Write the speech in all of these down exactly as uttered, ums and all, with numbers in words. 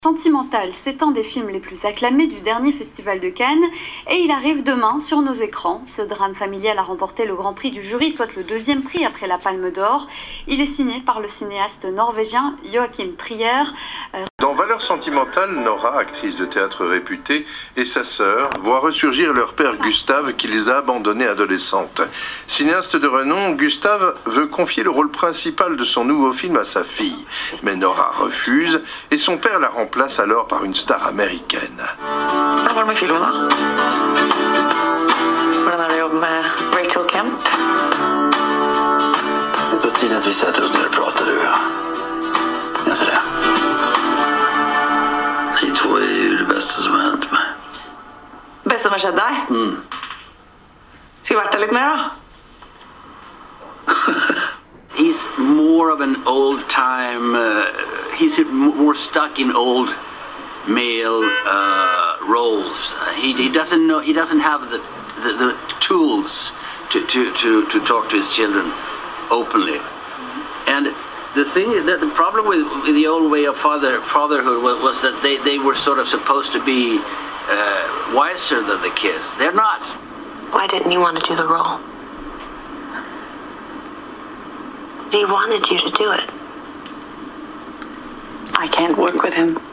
Sentimental, c'est un des films les plus acclamés du dernier Festival de Cannes et il arrive demain sur nos écrans. Ce drame familial a remporté le grand prix du jury, soit le deuxième prix après la Palme d'Or. Il est signé par le cinéaste norvégien Joachim Trier. Euh... Dans Valeurs sentimentales, Nora, actrice de théâtre réputée, et sa sœur voient ressurgir leur père Gustave qui les a abandonnés adolescentes. Cinéaste de renom, Gustave veut confier le rôle principal de son nouveau film à sa fille. Mais Nora refuse et son père la remplace alors par une star américaine. Hva var det med filmen da? Hvordan er det å jobbe med Rachel Kemp? På tiden att vi sätter oss ner och pratar, du och jag. Är inte det? Ni två är ju det bästa som har hänt mig. Bästa som har skjedd deg? Mm. Skulle vært der litt mer da? He's more of an old time, uh, he's more stuck in old male uh, roles. Uh, he, he doesn't know, he doesn't have the, the, the tools to, to, to, to talk to his children openly. And the thing, that the problem with, with the old way of father, fatherhood was, was that they, they were sort of supposed to be uh, wiser than the kids. They're not. Why didn't you want to do the role? He wanted you to do it. I can't work with him.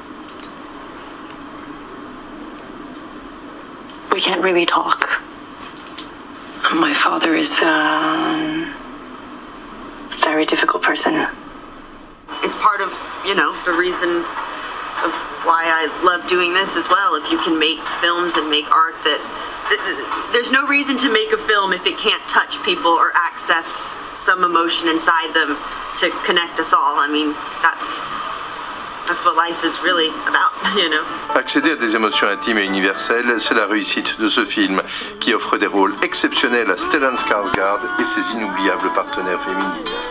We can't really talk. My father is a very difficult person. It's part of, you know, the reason of why I love doing this as well. If you can make films and make art that... There's no reason to make a film if it can't touch people or access some emotion inside them to connect us all. I mean, that's that's what life is really about, you know. Accéder à des émotions intimes et universelles, c'est la réussite de ce film qui offre des rôles exceptionnels à Stellan Skarsgård et ses inoubliables partenaires féminines.